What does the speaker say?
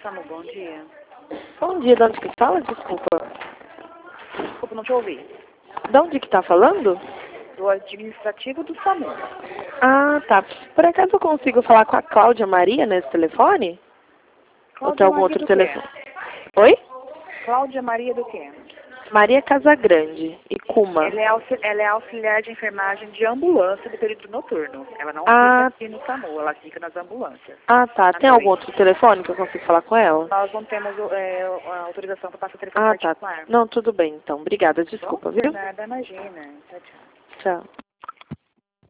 SAMU, bom dia. Bom dia, de onde que fala? Desculpa. Desculpa, não te ouvi. De onde que tá falando? Do administrativo do SAMU. Ah, tá. Por acaso eu consigo falar com a Cláudia Maria nesse telefone? Ou tem Cláudia algum Maria outro do quê? telefone? Oi? Cláudia Maria do quê? Maria Casagrande e Kuma. Ela é auxiliar de enfermagem de ambulância do período noturno. Ela não Ah. fica aqui no SAMU, ela fica nas ambulâncias. Ah, tá. À Tem algum noite. outro telefone que eu consigo falar com ela? Nós não temos a autorização para passar o telefone Ah, tá. particular. Não, tudo bem, então. Obrigada. Bom, Desculpa, por viu? nada, imagina. Tchau, tchau. Tchau.